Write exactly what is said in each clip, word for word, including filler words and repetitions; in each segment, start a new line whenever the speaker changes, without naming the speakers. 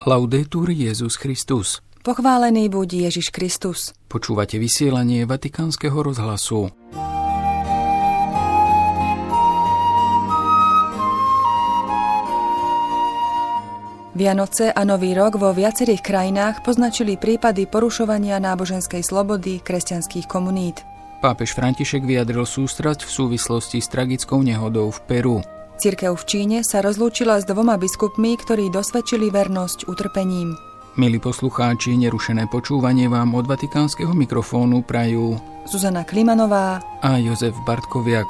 Laudetur Jesus Christus.
Pochválený buď Ježiš Kristus.
Počúvate vysielanie Vatikánskeho rozhlasu.
Vianoce a Nový rok vo viacerých krajinách poznačili prípady porušovania náboženskej slobody kresťanských komunít.
Pápež František vyjadril sústrasť v súvislosti s tragickou nehodou v Peru.
Cirkev v Číne sa rozlúčila s dvoma biskupmi, ktorí dosvedčili vernosť utrpením.
Milí poslucháči, nerušené počúvanie vám od vatikánskeho mikrofónu prajú
Zuzana Klimanová
a Jozef Bartkoviak.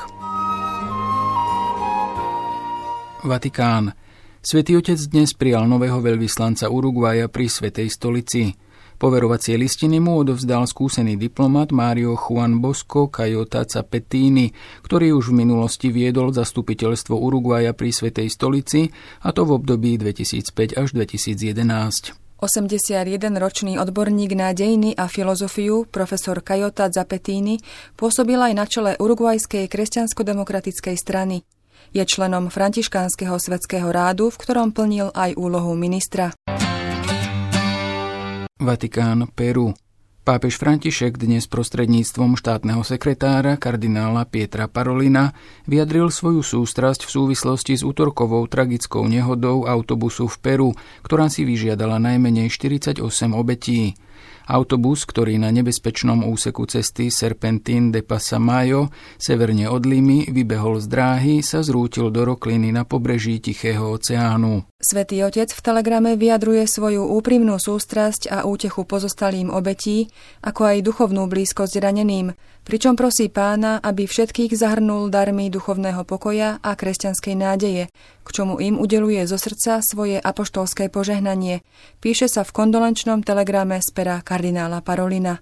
Vatikán. Svätý Otec dnes prijal nového veľvyslanca Uruguaja pri Svätej stolici. Poverovacie listiny mu odovzdal skúsený diplomat Mário Juan Bosco Cayota Zapettini, ktorý už v minulosti viedol zastupiteľstvo Uruguaja pri Svätej stolici, a to v období dvetisícpäť až dvetisícjedenásť.
osemdesiatjedenročný odborník na dejiny a filozofiu, profesor Cayota Zapettini, pôsobil aj na čele Uruguajskej kresťansko-demokratickej strany. Je členom Františkánskeho svetského rádu, v ktorom plnil aj úlohu ministra.
Vatikán, Peru. Pápež František dnes prostredníctvom štátneho sekretára kardinála Pietra Parolina vyjadril svoju sústrasť v súvislosti s útorkovou tragickou nehodou autobusu v Peru, ktorá si vyžiadala najmenej štyridsaťosem obetí. Autobus, ktorý na nebezpečnom úseku cesty Serpentín de Pasamayo severne od Limy vybehol z dráhy, sa zrútil do rokliny na pobreží Tichého oceánu.
Svätý Otec v telegrame vyjadruje svoju úprimnú sústrasť a útechu pozostalým obetí, ako aj duchovnú blízkosť raneným, pričom prosí Pána, aby všetkých zahrnul darmi duchovného pokoja a kresťanskej nádeje, k čomu im udeľuje zo srdca svoje apoštolské požehnanie. Píše sa v kondolenčnom telegrame z pera kardinála Parolina.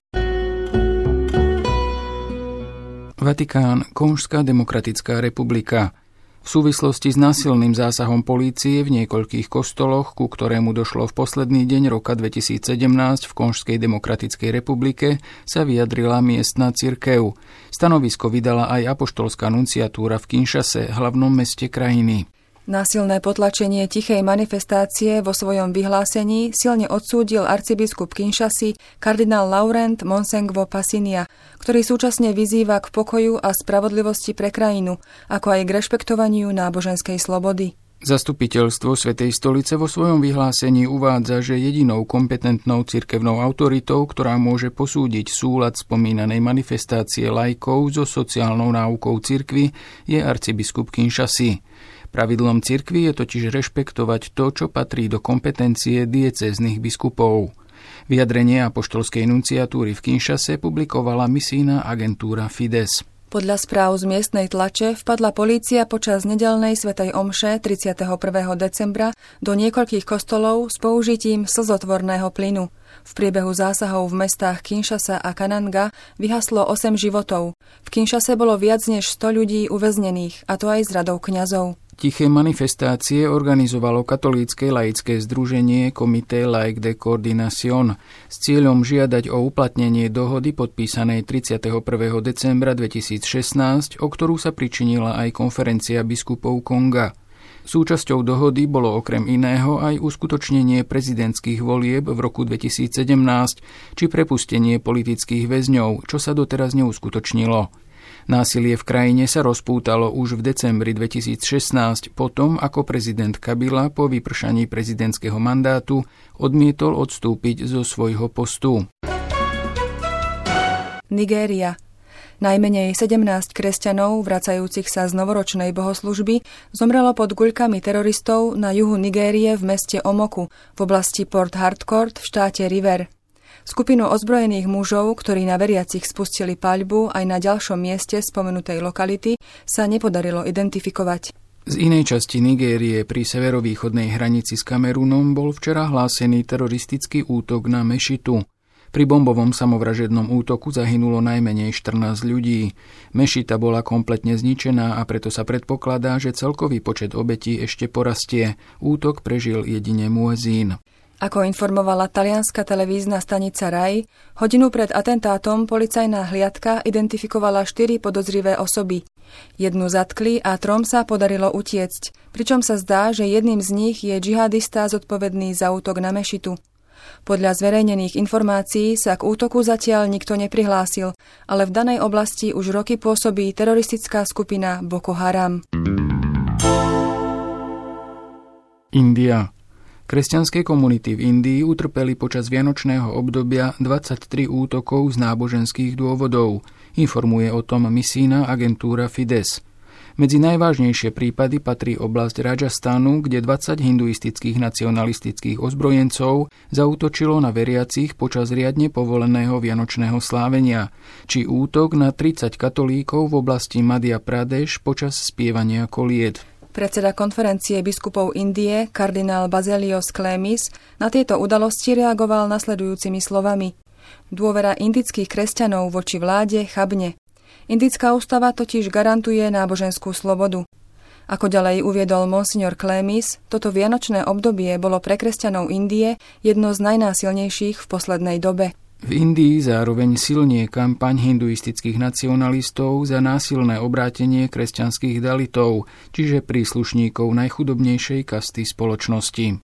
Vatikán, Konžská demokratická republika. V súvislosti s násilným zásahom polície v niekoľkých kostoloch, ku ktorému došlo v posledný deň roka dvetisícsedemnásť v Konžskej demokratickej republike, sa vyjadrila miestna cirkev. Stanovisko vydala aj apoštolská nunciatúra v Kinshase, hlavnom meste krajiny.
Násilné potlačenie tichej manifestácie vo svojom vyhlásení silne odsúdil arcibiskup Kinshasy kardinál Laurent Monsengwo Pasinia, ktorý súčasne vyzýva k pokoju a spravodlivosti pre krajinu, ako aj k rešpektovaniu náboženskej slobody.
Zastupiteľstvo Svätej stolice vo svojom vyhlásení uvádza, že jedinou kompetentnou cirkevnou autoritou, ktorá môže posúdiť súlad spomínanej manifestácie laikov so sociálnou náukou cirkvi, je arcibiskup Kinshasy. Pravidlom cirkvi je totiž rešpektovať to, čo patrí do kompetencie diecéznych biskupov. Vyjadrenie apoštolskej nunciatúry v Kinshase publikovala misijná agentúra Fides.
Podľa správ z miestnej tlače vpadla polícia počas nedeľnej svätej omše tridsiateho prvého decembra do niekoľkých kostolov s použitím slzotvorného plynu. V priebehu zásahov v mestách Kinshasa a Kananga vyhaslo osem životov. V Kinshase bolo viac než sto ľudí uväznených, a to aj z radou kňazov.
Tiché manifestácie organizovalo katolícke laické združenie Comité Laïque de Coordination s cieľom žiadať o uplatnenie dohody podpísanej tridsiateho prvého decembra dvetisícšestnásť, o ktorú sa pričinila aj konferencia biskupov Konga. Súčasťou dohody bolo okrem iného aj uskutočnenie prezidentských volieb v roku dvetisícsedemnásť či prepustenie politických väzňov, čo sa doteraz neuskutočnilo. Násilie v krajine sa rozpútalo už v decembri dvetisícšestnásť potom, ako prezident Kabila po vypršaní prezidentského mandátu odmietol odstúpiť zo svojho postu.
Nigéria. Najmenej sedemnásť kresťanov, vracajúcich sa z novoročnej bohoslužby, zomrelo pod guľkami teroristov na juhu Nigérie v meste Omoku v oblasti Port Harcourt v štáte River. Skupinu ozbrojených mužov, ktorí na veriacich spustili paľbu aj na ďalšom mieste spomenutej lokality, sa nepodarilo identifikovať.
Z inej časti Nigérie pri severovýchodnej hranici s Kamerúnom bol včera hlásený teroristický útok na mešitu. Pri bombovom samovražednom útoku zahynulo najmenej štrnásť ľudí. Mešita bola kompletne zničená a preto sa predpokladá, že celkový počet obetí ešte porastie. Útok prežil jedine muezín.
Ako informovala talianska televízna stanica Rai, hodinu pred atentátom policajná hliadka identifikovala štyri podozrivé osoby. Jednu zatkli a trom sa podarilo utiecť, pričom sa zdá, že jedným z nich je džihadista zodpovedný za útok na mešitu. Podľa zverejnených informácií sa k útoku zatiaľ nikto neprihlásil, ale v danej oblasti už roky pôsobí teroristická skupina Boko Haram.
India. Kresťanské komunity v Indii utrpeli počas vianočného obdobia dvadsaťtri útokov z náboženských dôvodov, informuje o tom misijná agentúra Fides. Medzi najvážnejšie prípady patrí oblasť Rajasthanu, kde dvadsať hinduistických nacionalistických ozbrojencov zaútočilo na veriacich počas riadne povoleného vianočného slávenia, či útok na tridsať katolíkov v oblasti Madhya Pradesh počas spievania kolied.
Predseda konferencie biskupov Indie, kardinál Baselios Klemis, na tieto udalosti reagoval nasledujúcimi slovami. Dôvera indických kresťanov voči vláde chabne. Indická ústava totiž garantuje náboženskú slobodu. Ako ďalej uviedol monsignor Klemis, toto vianočné obdobie bolo pre kresťanov Indie jedno z najnásilnejších v poslednej dobe.
V Indii zároveň silnie kampaň hinduistických nacionalistov za násilné obrátenie kresťanských dalitov, čiže príslušníkov najchudobnejšej kasty spoločnosti.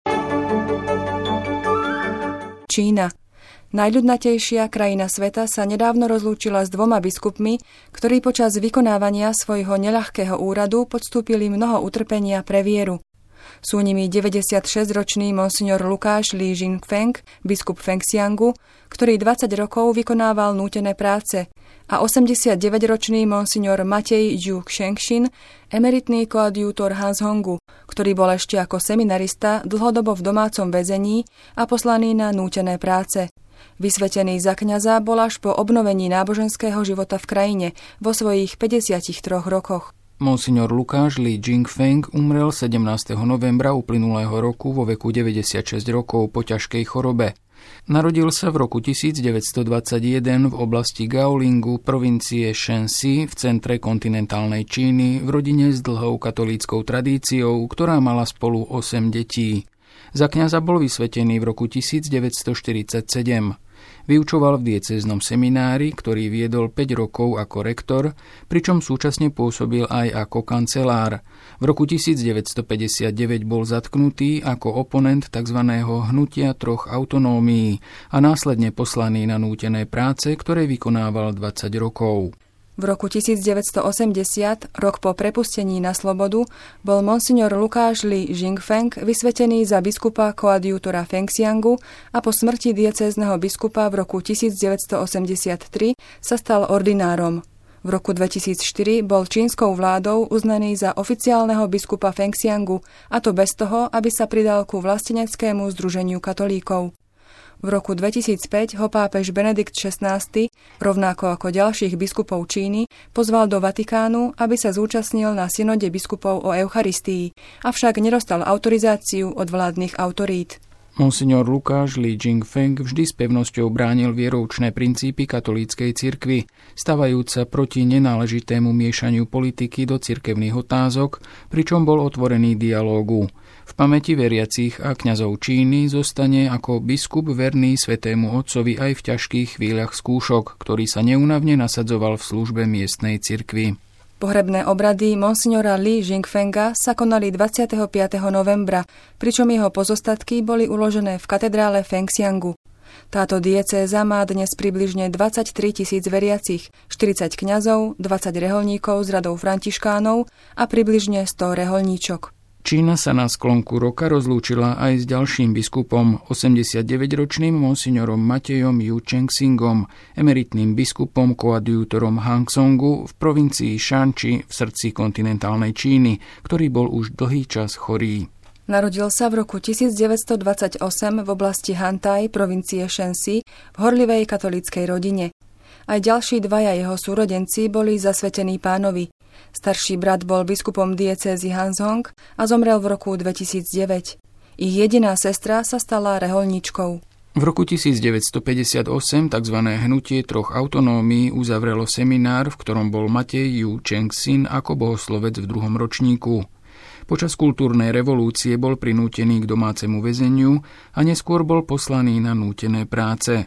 Čína. Najľudnatejšia krajina sveta sa nedávno rozlúčila s dvoma biskupmi, ktorí počas vykonávania svojho neľahkého úradu podstúpili mnoho utrpenia pre vieru. Sú nimi deväťdesiatšesťročný monsignor Lukáš Li Jingfeng, biskup Fengxiangu, ktorý dvadsať rokov vykonával nútené práce, a osemdesiatdeväťročný monsignor Matej Ju Kshengxin, emeritný koadjútor Hanzhongu, ktorý bol ešte ako seminarista dlhodobo v domácom väzení a poslaný na nútené práce. Vysvetený za kňaza bol až po obnovení náboženského života v krajine vo svojich päťdesiatich troch rokoch.
Monsignor Lukáš Li Jingfeng umrel sedemnásteho novembra uplynulého roku vo veku deväťdesiatšesť rokov po ťažkej chorobe. Narodil sa v roku tisícdeväťstodvadsaťjeden v oblasti Gaolingu, provincie Shanxi v centre kontinentálnej Číny v rodine s dlhou katolíckou tradíciou, ktorá mala spolu osem detí. Za kňaza bol vysvetený v roku tisícdeväťstoštyridsaťsedem. Vyučoval v diecéznom seminári, ktorý viedol päť rokov ako rektor, pričom súčasne pôsobil aj ako kancelár. V roku tisícdeväťstopäťdesiatdeväť bol zatknutý ako oponent tzv. Hnutia troch autonómií a následne poslaný na nútené práce, ktoré vykonával dvadsať rokov.
V roku tisícdeväťstoosemdesiat, rok po prepustení na slobodu, bol monsignor Lukáš Li Jingfeng vysvetený za biskupa koadjútora Fengxiangu a po smrti diecézneho biskupa v roku tisícdeväťstoosemdesiattri sa stal ordinárom. V roku dvetisícštyri bol čínskou vládou uznaný za oficiálneho biskupa Fengxiangu, a to bez toho, aby sa pridal ku vlasteneckému združeniu katolíkov. V roku dvetisícpäť ho pápež Benedikt šestnásty, rovnako ako ďalších biskupov Číny, pozval do Vatikánu, aby sa zúčastnil na synode biskupov o Eucharistii, avšak nedostal autorizáciu od vládnych autorít.
Monsignor Lukáš Li Jingfeng vždy s pevnosťou bránil vieroučné princípy katolíckej cirkvi, stavajúc sa proti nenáležitému miešaniu politiky do cirkevných otázok, pričom bol otvorený dialógu. V pamäti veriacich a kňazov Číny zostane ako biskup verný Svätému Otcovi aj v ťažkých chvíľach skúšok, ktorý sa neúnavne nasadzoval v službe miestnej cirkvi.
Pohrebné obrady monsignora Li Jingfenga sa konali dvadsiateho piateho novembra, pričom jeho pozostatky boli uložené v katedrále Fengxiangu. Táto diecéza má dnes približne dvadsaťtri tisíc veriacich, štyridsať kňazov, dvadsať reholníkov z radou františkánov a približne sto reholníčok.
Čína sa na sklonku roka rozlúčila aj s ďalším biskupom, osemdesiatdeväťročným monsignorom Matejom Ju Chengxingom, emeritným biskupom koadjútorom Hanzhongu v provincii Shanxi v srdci kontinentálnej Číny, ktorý bol už dlhý čas chorý.
Narodil sa v roku tisícdeväťstodvadsaťosem v oblasti Hantai, provincie Shanxi, v horlivej katolíckej rodine. Aj ďalší dvaja jeho súrodenci boli zasvetení Pánovi. Starší brat bol biskupom diecézy Hanzhong a zomrel v roku dvetisícdeväť. Ich jediná sestra sa stala reholníčkou.
V roku tisícdeväťstopäťdesiatosem tzv. Hnutie troch autonómií uzavrelo seminár, v ktorom bol Matej Ju Chengxin ako bohoslovec v druhom ročníku. Počas kultúrnej revolúcie bol prinútený k domácemu väzeniu a neskôr bol poslaný na nútené práce.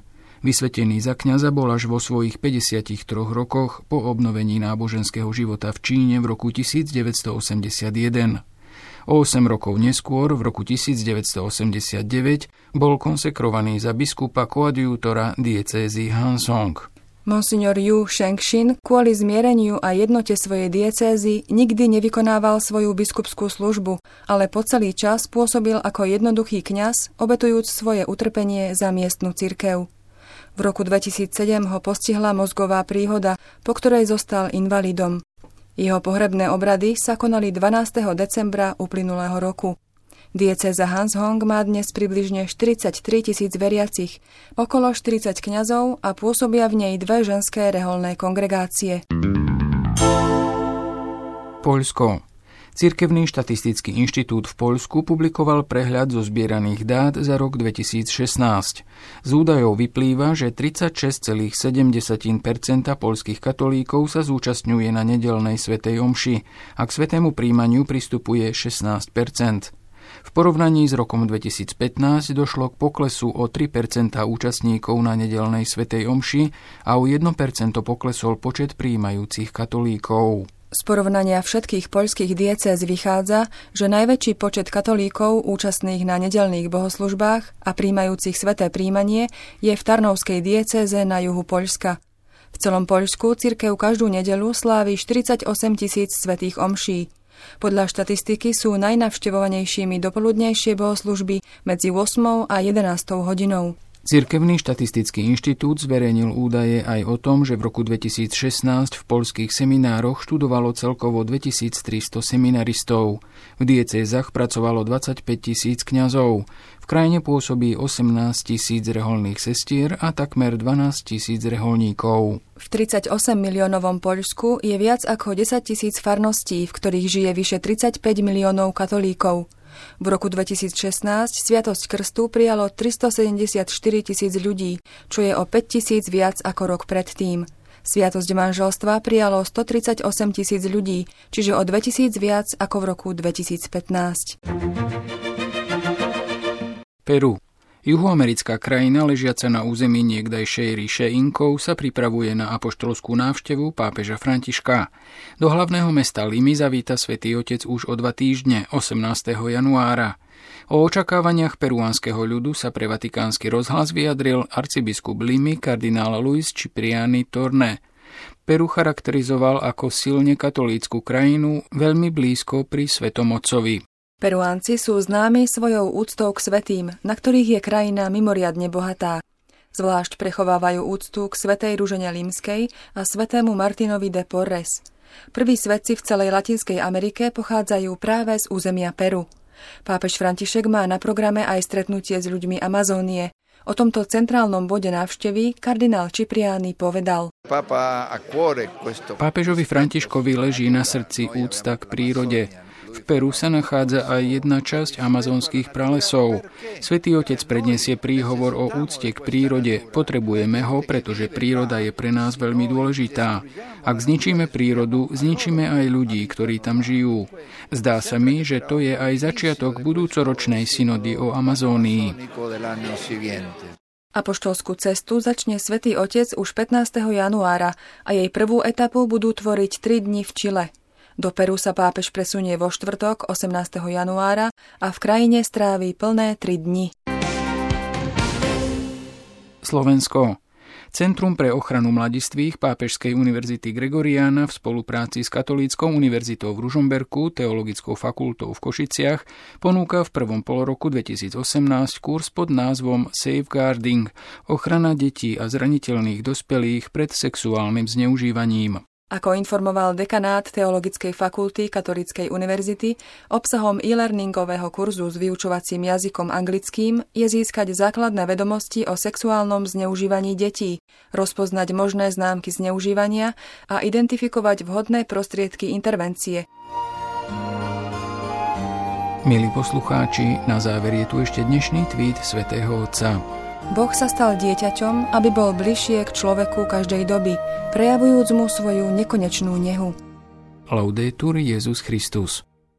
Vysvetený za kňaza bol až vo svojich päťdesiatich troch rokoch po obnovení náboženského života v Číne v roku tisícdeväťstoosemdesiatjeden. O osem rokov neskôr, v roku tisícdeväťstoosemdesiatdeväť, bol konsekrovaný za biskupa koadjútora diecézy Hansong.
Monsignor Yu Shengxin kvôli zmiereniu a jednote svojej diecézy nikdy nevykonával svoju biskupskú službu, ale po celý čas pôsobil ako jednoduchý kňaz, obetujúc svoje utrpenie za miestnu cirkev. V roku dvetisícsedem ho postihla mozgová príhoda, po ktorej zostal invalidom. Jeho pohrebné obrady sa konali dvanásteho decembra uplynulého roku. Diecéza Hanzhong má dnes približne štyridsaťtri tisíc veriacich, okolo štyridsať kňazov a pôsobia v nej dve ženské reholné kongregácie.
Poľsko. Cirkevný štatistický inštitút v Poľsku publikoval prehľad zo zbieraných dát za rok dvetisícšestnásť. Z údajov vyplýva, že tridsaťšesť celá sedem percenta poľských katolíkov sa zúčastňuje na nedeľnej svätej omši a k svätému príjmaniu pristupuje šestnásť percent. V porovnaní s rokom dvetisícpätnásť došlo k poklesu o tri percentá účastníkov na nedeľnej svätej omši a o jedno percento poklesol počet prijímajúcich katolíkov.
Z porovnania všetkých poľských diecéz vychádza, že najväčší počet katolíkov účastných na nedeľných bohoslužbách a prijímajúcich sväté príjmanie je v Tarnovskej diecéze na juhu Poľska. V celom Poľsku cirkev každú nedeľu slávi štyridsaťosem tisíc svätých omší. Podľa štatistiky sú najnavštevovanejšími dopoludnejšie bohoslužby medzi ôsmou a jedenástou hodinou.
Cirkevný štatistický inštitút zverejnil údaje aj o tom, že v roku dvetisícšestnásť v poľských seminároch študovalo celkovo dvetisíctristo seminaristov. V diecézach pracovalo dvadsaťpäť tisíc kňazov. V krajine pôsobí osemnásť tisíc reholných sestier a takmer dvanásť tisíc reholníkov.
V tridsaťosem miliónovom Poľsku je viac ako desať tisíc farností, v ktorých žije vyše tridsaťpäť miliónov katolíkov. V roku dvetisícšestnásť Sviatosť krstu prijalo tristosedemdesiatštyri tisíc ľudí, čo je o päť tisíc viac ako rok predtým. Sviatosť manželstva prijalo stotridsaťosem tisíc ľudí, čiže o dvetisíc viac ako v roku dvetisícpätnásť.
Peru. Juhoamerická krajina, ležiaca na území niekdajšej ríše Inkov, sa pripravuje na apoštolskú návštevu pápeža Františka. Do hlavného mesta Limy zavíta Svätý Otec už o dva týždne, osemnásteho januára. O očakávaniach peruánskeho ľudu sa pre Vatikánsky rozhlas vyjadril arcibiskup Limy kardinál Luis Cipriani Torné. Peru charakterizoval ako silne katolícku krajinu, veľmi blízko pri Svetom Otcovi.
Peruánci sú známi svojou úctou k svätým, na ktorých je krajina mimoriadne bohatá. Zvlášť prechovávajú úctu k svätej Ružene Limskej a svätému Martinovi de Porres. Prví svätci v celej Latinskej Amerike pochádzajú práve z územia Peru. Pápež František má na programe aj stretnutie s ľuďmi Amazónie. O tomto centrálnom bode návštevy kardinál Cipriani povedal:
Pápežovi Františkovi leží na srdci úcta k prírode. V Peru sa nachádza aj jedna časť amazonských pralesov. Svätý Otec predniesie príhovor o úcte k prírode. Potrebujeme ho, pretože príroda je pre nás veľmi dôležitá. Ak zničíme prírodu, zničíme aj ľudí, ktorí tam žijú. Zdá sa mi, že to je aj začiatok budúcoročnej synody o Amazónii.
Apoštolskú cestu začne Svätý Otec už pätnásteho januára a jej prvú etapu budú tvoriť tri dni v Čile. Do Peru sa pápež presunie vo štvrtok osemnásteho januára a v krajine strávi plné tri dni.
Slovensko. Centrum pre ochranu mladistvých Pápežskej univerzity Gregoriana v spolupráci s Katolíckou univerzitou v Ružomberku, Teologickou fakultou v Košiciach ponúka v prvom poloroku dvetisícosemnásť kurz pod názvom Safeguarding – ochrana detí a zraniteľných dospelých pred sexuálnym zneužívaním.
Ako informoval dekanát Teologickej fakulty Katolíckej univerzity, obsahom e-learningového kurzu s vyučovacím jazykom anglickým je získať základné vedomosti o sexuálnom zneužívaní detí, rozpoznať možné známky zneužívania a identifikovať vhodné prostriedky intervencie.
Milí poslucháči, na záver je tu ešte dnešný tweet svätého Otca.
Boh sa stal dieťaťom, aby bol bližšie k človeku každej doby, prejavujúc mu svoju nekonečnú nehu.
Laudetur Jesus Christus.